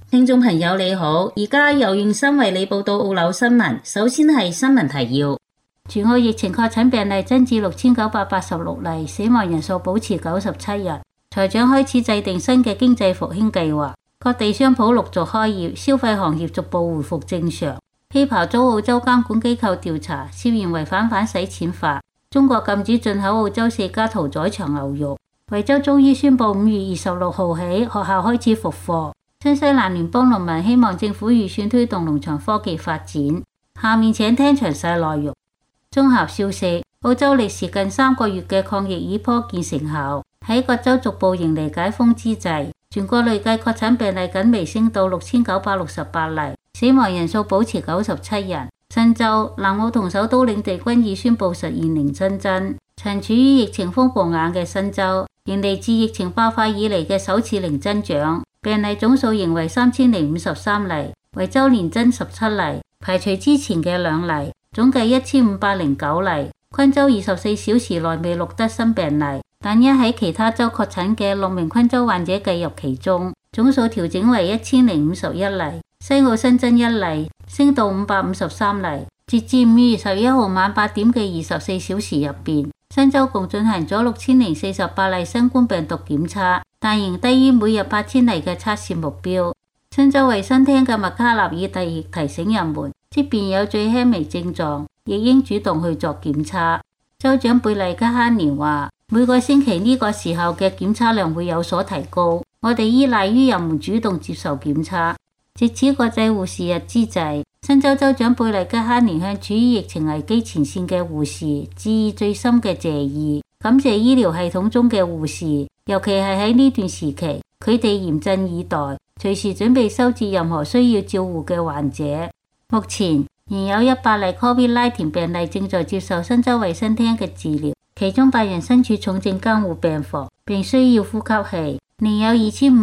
聽眾朋友你好，而家由用心為你報道澳紐新聞。首先係新聞提要：全澳疫情確診病例增至6986例，死亡人數保持97日。財長開始制定新嘅經濟復興計劃，各地商鋪陸續開業，消費行業逐步回復正常。氣泡遭澳洲監管機構調查，涉嫌違反反洗錢法。中國禁止進口澳洲4家屠宰場牛肉。維州終於宣布5月26號起學校開始復課。新西蘭聯邦農民希望政府預算推動農場科技發展。下面請聽詳細內容。綜合消息，澳洲歷時近3個月嘅抗疫已頗見成效。喺各州逐步迎嚟解封之際，全國累計確診病例僅微升到6968例，死亡人數保持97人。新州、南澳同首都領地均已宣布實現零新增。曾處於疫情風暴眼嘅新州，迎嚟自疫情爆發以嚟嘅首次零增長。病例總數仍為3053例，維州連增17例，排除之前嘅2例，總計1509例。昆州24小時內未錄得新病例，但因喺其他州確診嘅6名昆州患者計入其中，總數調整為1051例。西澳新增1例，升到553例。截至5月11號晚8點嘅24小時入邊，新州共進行咗6048例新冠病毒檢測，但仍低於每日8000例嘅測試目標。新州衛生廳嘅麥卡納爾特亦提醒人們，即便有最輕微症狀，亦應主動去作檢測。州長貝利加哈年話：每個星期呢個時候嘅檢測量會有所提高，我哋依賴於人們主動接受檢測。藉此國際護士日之際，新州州長貝利加哈年向處於疫情危機前線嘅護士致以最深嘅謝意，感謝醫療系統中嘅護士，尤其係喺呢段時期，佢哋嚴陣以待，隨時準備收治任何需要照護嘅患者。目前仍有100例 COVID-19 病例正在接受新州衛生廳嘅治療，其中8人身處重症監護病房，並需要呼吸器，另有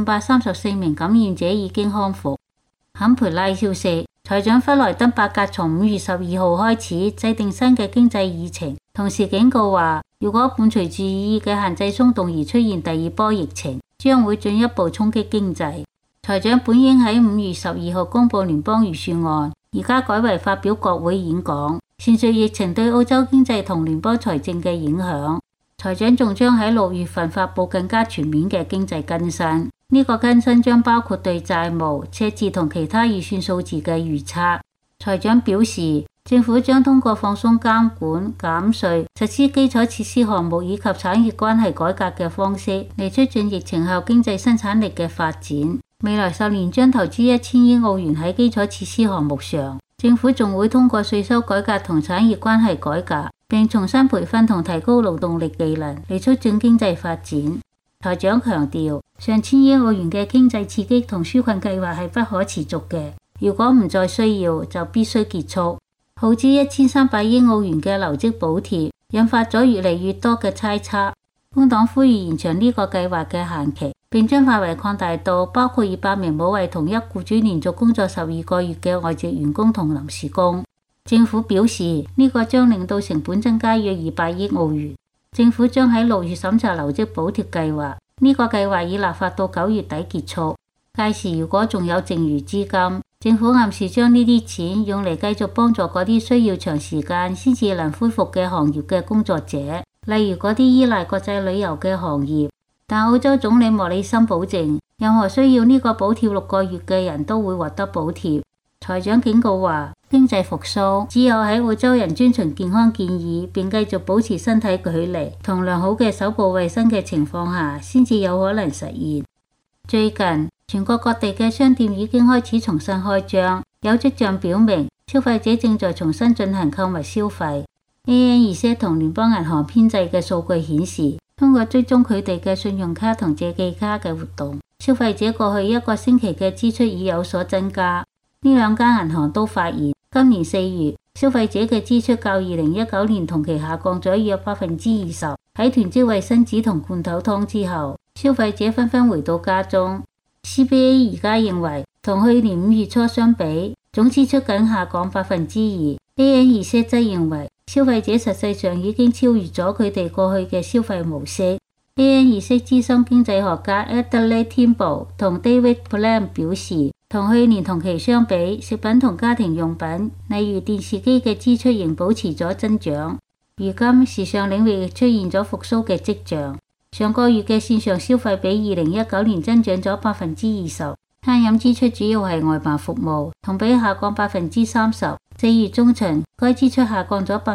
2534名感染者已經康復。坎培拉消息，財長弗萊登伯格從5月12號開始制定新嘅經濟議程，同時警告話，如果伴隨住擬議嘅限制鬆動而出現第2波疫情，將會進一步衝擊經濟。財長本應喺5月12號公布聯邦預算案，而家改為發表國會演講，闡述疫情對澳洲經濟同聯邦財政嘅影響。財長仲將喺6月份發布更加全面嘅經濟更新。呢個更新將包括對債務、赤字同其他預算數字嘅預測。財長表示，政府將通過放鬆監管、減稅、實施基礎設施項目以及產業關係改革嘅方式嚟促進疫情後經濟生產力嘅發展。未來10年將投資1000億澳元喺基礎設施項目上。政府仲會通過稅收改革同產業關係改革，並重新培訓同提高勞動力技能嚟促進經濟發展。財長強調，上千億澳元嘅經濟刺激同紓困計劃係不可持續嘅，如果唔再需要，就必須結束。耗資1300億澳元嘅留職補貼，引發咗越嚟越多嘅猜測。工黨呼籲延長呢個計劃嘅限期，並將範圍擴大到包括200名冇為同一僱主連續工作12個月嘅外籍員工同臨時工。政府表示，呢個將令到成本增加約200億澳元。政府將喺6月審查留職補貼計劃，呢個計劃已立法到9月底結束。屆時如果仲有剩餘資金，政府暗示將呢啲錢用嚟繼續幫助嗰啲需要長時間先至能恢復嘅行業嘅工作者，例如嗰啲依賴國際旅遊嘅行業。但澳洲總理莫里森保證，任何需要呢個補貼6個月嘅人都會獲得補貼。財長警告話，經濟復甦只有喺澳洲人遵循健康建議並繼續保持身體距離同良好嘅手部衛生嘅情況下，先至有可能實現。最近，全國各地嘅商店已經開始重新開張，有跡象表明消費者正在重新進行購物消費。ANZ 同聯邦銀行編製嘅數據顯示，通過追蹤佢哋嘅信用卡同借記卡嘅活動，消費者過去1個星期嘅支出已有所增加。呢2間銀行都發現，今年4月消費者嘅支出較2019年同期下降咗約20%。喺囤積衛生紙同罐頭湯之後，消費者紛紛回到家中。CBA 而家認為，同去年5月初相比，總支出僅下降2%。ANZ 則認為，消費者實際上已經超越咗佢哋過去嘅消費模式。ANZ 資深經濟學家 Adelaide Timbrell 同 David Plam 表示， 同去年同期相比，食品同家庭用品，例如電視機嘅支出仍保持咗增長。如今時尚領域亦出現咗復甦嘅跡象。上個月嘅線上消費比2019年增長咗20%。餐飲支出主要係外賣服務，同比下降30%。4月中旬，該支出下降咗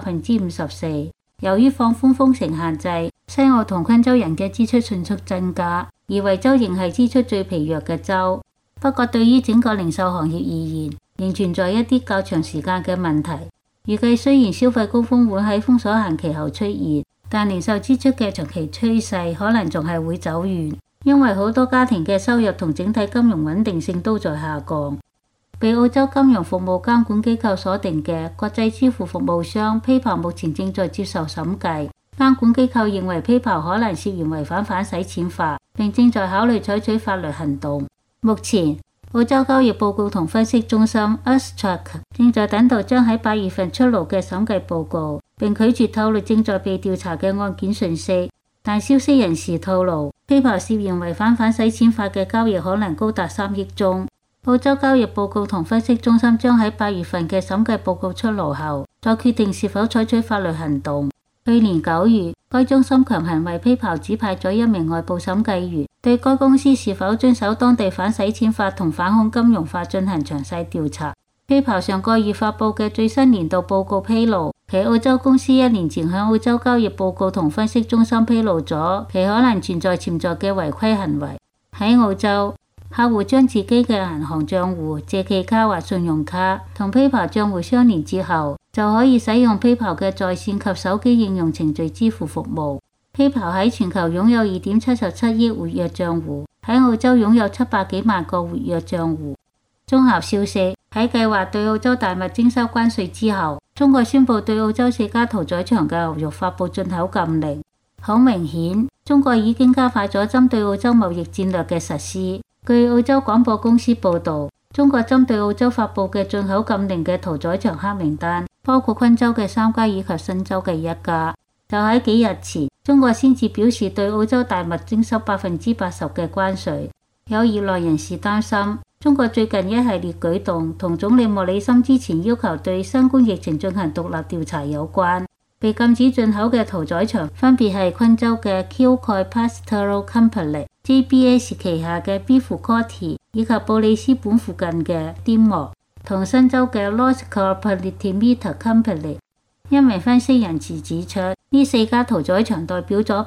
54%。由於放寬封城限制，西澳同昆州人嘅支出迅速增加，而維州仍係支出最疲弱嘅州。不過對於整個零售行業而言，仍存在一啲較長時間嘅問題。預計雖然消費高峰會喺封鎖限期後出現，但零售支出嘅長期趨勢可能仲係會走遠，因為好多家庭嘅收入同整體金融穩定性都在下降。被澳洲金融服務監管機構鎖定嘅國際支付服務商 PayPal 目前正在接受審計，監管機構認為 PayPal 可能涉嫌違反反洗錢法，並正在考慮採取法律行動。目前，澳洲交易報告同分析中心 AUSTRAC 正在等待將喺8月份出爐嘅審計報告，並拒絕透露正在被調查嘅案件訊息。但消息人士透露，PayPal 涉嫌違反反洗錢法嘅交易可能高達3億宗。澳洲交易報告同分析中心將喺8月份嘅審計報告出爐後，再決定是否採取法律行動。去年9月，該中心強行為 PayPal 指派咗一名外部審計員，對該公司是否遵守當地反洗錢法同反恐金融法進行詳細調查。PayPal 上個月發布嘅最新年度報告披露，其澳洲公司1年前向澳洲交易報告同分析中心披露咗其可能存在潛在嘅違規行為。喺澳洲，客戶將自己嘅銀行賬戶、借記卡或信用卡同 PayPal 賬戶相連之後，就可以使用 PayPal 嘅在線及手機應用程序支付服務。PayPal 喺全球擁有2.77億活躍賬戶，喺澳洲擁有700幾萬個活躍賬戶。綜合消息，喺計劃對澳洲大麥徵收關稅之後，中國宣布對澳洲4家屠宰場嘅牛肉發布進口禁令。好明顯，中國已經加快咗針對澳洲貿易戰略嘅實施。據澳洲廣播公司報導，中國針對澳洲發布嘅進口禁令嘅屠宰場黑名單包括昆州嘅3家以及新州嘅1家。就喺幾日前，中國先至表示對澳洲大麥徵收80%嘅關稅。有業內人士擔心，中國最近一系列舉動同總理莫里森之前要求對新冠疫情進行獨立調查有關。被禁止進口嘅屠宰場分別係昆州嘅 Kilcoy Pastoral Company、JBS 旗下嘅 Beef County 以及布里斯本附近嘅 Dinmore，同新州嘅 Losco Polimeter Company。一名分析人士指出，呢4家屠宰場代表咗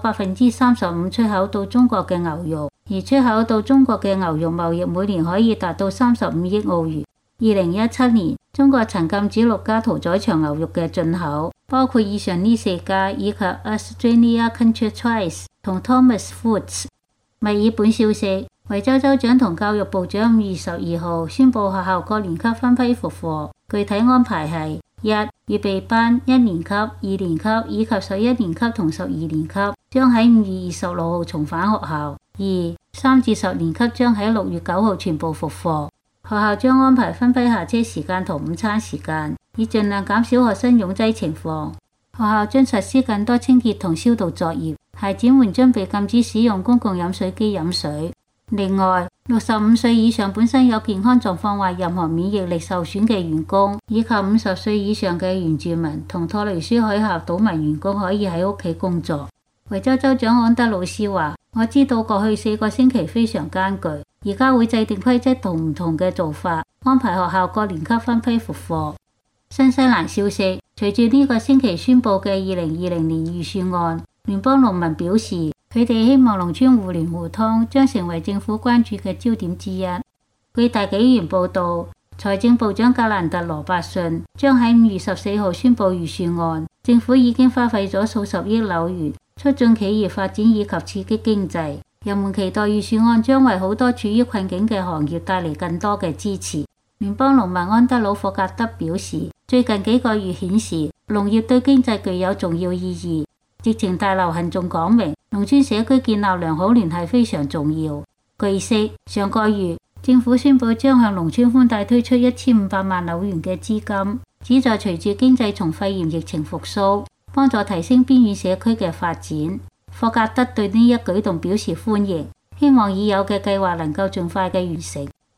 35%出口到中國嘅牛肉，而出口到中國嘅牛肉貿易每年可以達到35億澳元。2017年，中國曾禁止6家屠宰場牛肉嘅進口，包括以上呢4家以及 Australia Country Choice 同 Thomas Foods。墨爾本消息，維州州長同教育部長5月12號宣布學校各年級分批復課，具體安排係：1. 預備班1年級、2年級以及11年級同12年級將喺5月26號重返學校；2. 3至10年級將喺6月9號全部復課。學校將安排分批下車時間同午餐時間，以盡量減少學生擁擠情況。學校將實施更多清潔同消毒作業，孩子們將被禁止使用公共飲水機飲水。另外，65歲以上本身有健康狀況或任何免疫力受損嘅員工，以及50歲以上嘅原住民同托雷斯海峽島民員工可以喺屋企工作。維州州長安德魯斯話：我知道過去4個星期非常艱巨，而家會制定規則同唔同嘅做法，安排學校各年級分批復課。新西蘭消息，隨住呢個星期宣布嘅2020年預算案，聯邦農民表示，佢哋希望農村互聯互通將成為政府關注嘅焦點之一。據大紀元報道，財政部長格蘭特羅伯遜將喺5月14號宣布預算案，政府已經花費咗數十億紐元，促進企業發展以及刺激經濟。人們期待預算案將為好多處於困境嘅行業帶嚟更多嘅支持。聯邦農民安德魯霍格德表示，最近幾個月顯示農業對經濟具有重要意義。疫情大流行仲講明，農村社區建立良好聯繫非常重要。據悉，上個月政府宣布將向農村寬帶推出1500萬紐元嘅資金，旨在隨住經濟從肺炎疫情復甦，幫助提升邊遠社區嘅發展。霍格德對呢一舉動表示歡迎，希望已有嘅計劃能夠盡快嘅完成。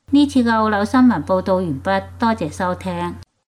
呢次嘅澳紐新聞報道完畢，多謝收聽。